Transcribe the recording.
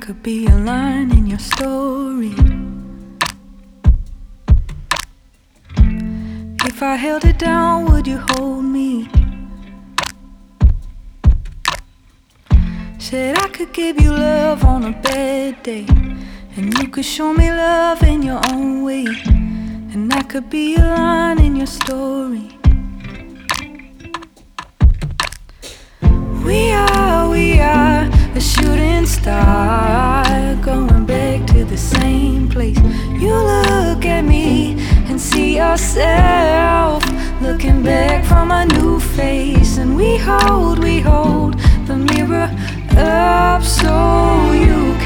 could be a line in your story. If I held it down, would you hold me? Said I could give you love on a bad day, and you could show me love in your own way, and I could be a line in your story. We are a shooting star, going back to the same place. You look at me and see yourself looking back from a new face, and we hold the mirror up so you